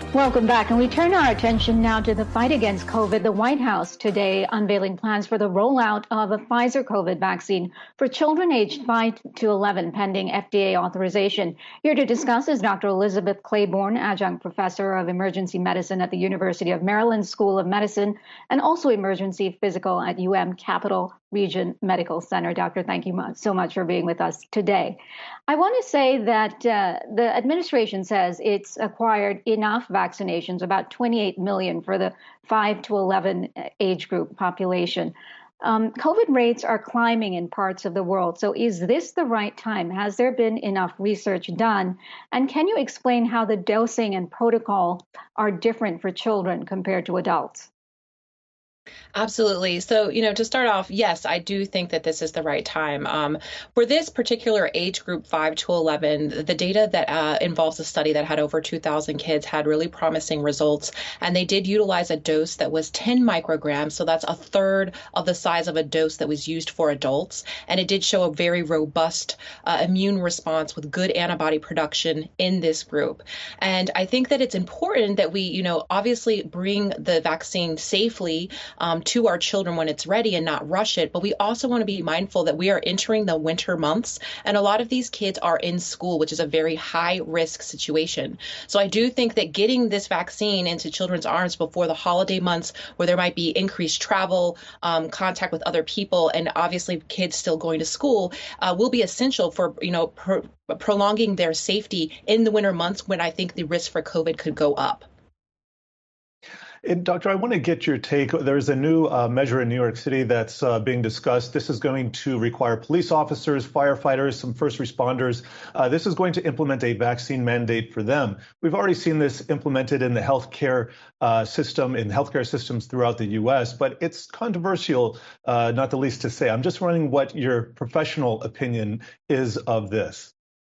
Welcome back, and we turn our attention now to the fight against COVID. The White House today unveiling plans for the rollout of a Pfizer COVID vaccine for children aged 5 to 11, pending FDA authorization. Here to discuss is Dr. Elizabeth Claiborne, adjunct professor of emergency medicine at the University of Maryland School of Medicine, and also emergency physical at Capital Region Medical Center. Doctor, thank you so much for being with us today. I want to say that the administration says it's acquired enough vaccinations, about 28 million for the 5 to 11 age group population. COVID rates are climbing in parts of the world. So is this the right time? Has there been enough research done? And can you explain how the dosing and protocol are different for children compared to adults? Absolutely. So, to start off, yes, I do think that this is the right time. For this particular age group, 5 to 11, the data that involves a study that had over 2,000 kids had really promising results. And they did utilize a dose that was 10 micrograms. So that's a third of the size of a dose that was used for adults. And it did show a very robust immune response with good antibody production in this group. And I think that it's important that we, obviously bring the vaccine safely to our children when it's ready and not rush it. But we also want to be mindful that we are entering the winter months, and a lot of these kids are in school, which is a very high risk situation. So I do think that getting this vaccine into children's arms before the holiday months, where there might be increased travel, contact with other people, and obviously kids still going to school, will be essential for, prolonging their safety in the winter months when I think the risk for COVID could go up. And Doctor, I want to get your take. There's a new measure in New York City that's being discussed. This is going to require police officers, firefighters, some first responders. This is going to implement a vaccine mandate for them. We've already seen this implemented in the healthcare system, in healthcare systems throughout the U.S., but it's controversial, not the least to say. I'm just wondering what your professional opinion is of this.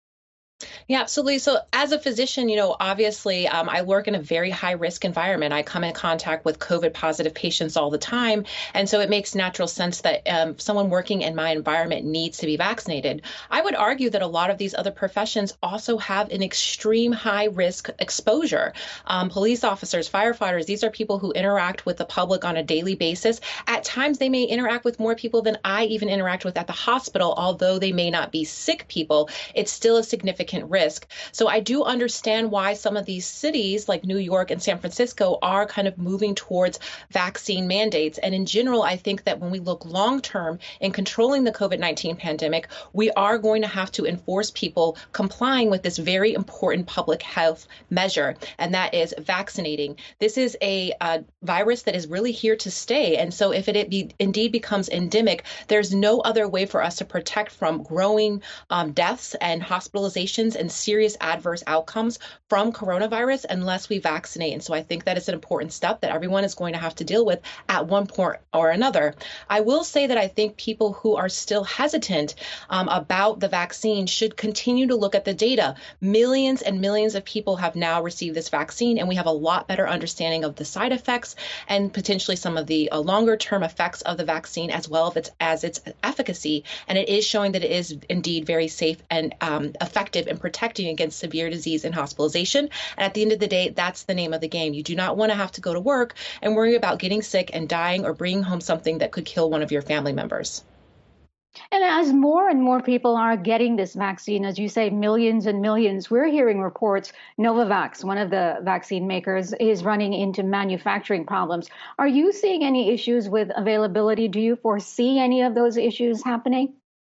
Yeah, absolutely. So as a physician, obviously I work in a very high risk environment. I come in contact with COVID positive patients all the time. And so it makes natural sense that someone working in my environment needs to be vaccinated. I would argue that a lot of these other professions also have an extreme high risk exposure. Police officers, firefighters, these are people who interact with the public on a daily basis. At times, they may interact with more people than I even interact with at the hospital. Although they may not be sick people, it's still a significant risk. So I do understand why some of these cities like New York and San Francisco are kind of moving towards vaccine mandates. And in general, I think that when we look long term in controlling the COVID-19 pandemic, we are going to have to enforce people complying with this very important public health measure, and that is vaccinating. This is a virus that is really here to stay. And so if it indeed becomes endemic, there's no other way for us to protect from growing deaths and hospitalizations and serious adverse outcomes from coronavirus unless we vaccinate. And so I think that is an important step that everyone is going to have to deal with at one point or another. I will say that I think people who are still hesitant about the vaccine should continue to look at the data. Millions and millions of people have now received this vaccine, and we have a lot better understanding of the side effects and potentially some of the longer term effects of the vaccine, as well as its efficacy. And it is showing that it is indeed very safe and effective in protecting against severe disease and hospitalization. And at the end of the day, that's the name of the game. You do not want to have to go to work and worry about getting sick and dying or bringing home something that could kill one of your family members. And as more and more people are getting this vaccine, as you say, millions and millions, we're hearing reports Novavax, one of the vaccine makers, is running into manufacturing problems. Are you seeing any issues with availability? Do you foresee any of those issues happening?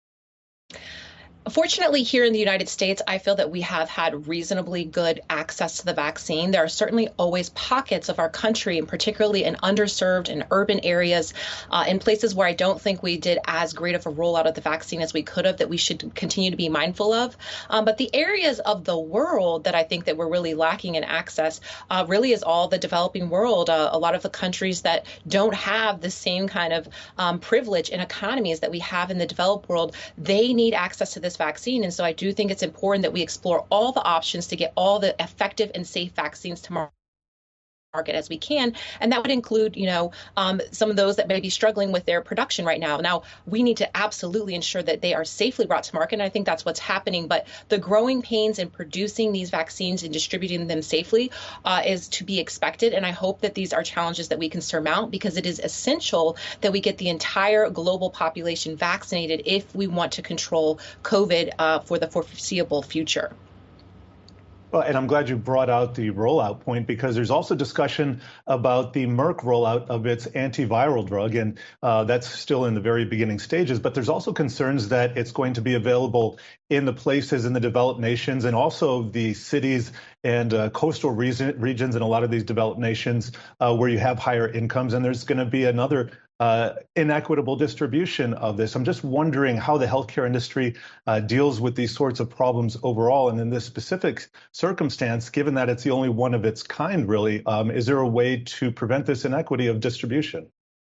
Fortunately, here in the United States, I feel that we have had reasonably good access to the vaccine. There are certainly always pockets of our country, and particularly in underserved and urban areas, in places where I don't think we did as great of a rollout of the vaccine as we could have, that we should continue to be mindful of. But the areas of the world that I think that we're really lacking in access really is all the developing world. A lot of the countries that don't have the same kind of privilege and economies that we have in the developed world, they need access to this vaccine. And so I do think it's important that we explore all the options to get all the effective and safe vaccines to market. market as we can. And that would include, some of those that may be struggling with their production right now. Now, we need to absolutely ensure that they are safely brought to market. And I think that's what's happening. But the growing pains in producing these vaccines and distributing them safely is to be expected. And I hope that these are challenges that we can surmount, because it is essential that we get the entire global population vaccinated if we want to control COVID for the foreseeable future. Well, and I'm glad you brought out the rollout point, because there's also discussion about the Merck rollout of its antiviral drug, and that's still in the very beginning stages. But there's also concerns that it's going to be available in the places in the developed nations and also the cities and coastal regions in a lot of these developed nations where you have higher incomes. And there's going to be another inequitable distribution of this. I'm just wondering how the healthcare industry deals with these sorts of problems overall. And in this specific circumstance, given that it's the only one of its kind, really, is there a way to prevent this inequity of distribution?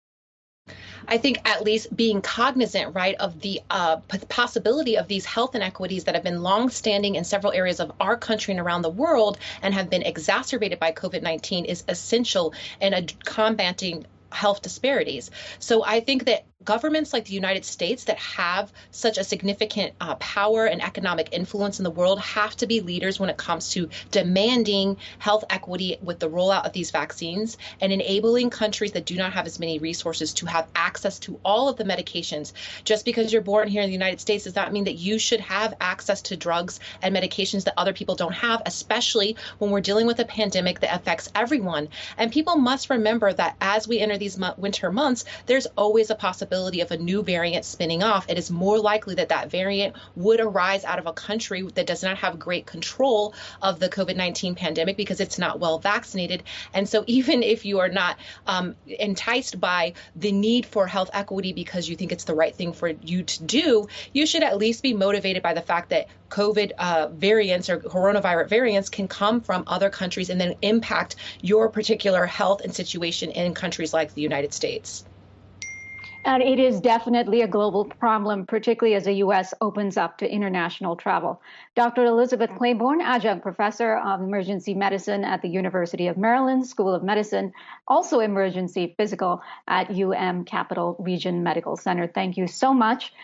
I think at least being cognizant, right, of the possibility of these health inequities that have been longstanding in several areas of our country and around the world and have been exacerbated by COVID-19 is essential in combating health disparities. So I think that governments like the United States that have such a significant power and economic influence in the world have to be leaders when it comes to demanding health equity with the rollout of these vaccines and enabling countries that do not have as many resources to have access to all of the medications. Just because you're born here in the United States does not mean that you should have access to drugs and medications that other people don't have, especially when we're dealing with a pandemic that affects everyone. And people must remember that as we enter these winter months, there's always a possibility of a new variant spinning off. It is more likely that that variant would arise out of a country that does not have great control of the COVID-19 pandemic because it's not well vaccinated. And so even if you are not enticed by the need for health equity because you think it's the right thing for you to do, you should at least be motivated by the fact that COVID variants or coronavirus variants can come from other countries and then impact your particular health and situation in countries like the United States. And it is definitely a global problem, particularly as the U.S. opens up to international travel. Dr. Elizabeth Claiborne, adjunct professor of emergency medicine at the University of Maryland School of Medicine, also emergency physical at UM Capital Region Medical Center. Thank you so much.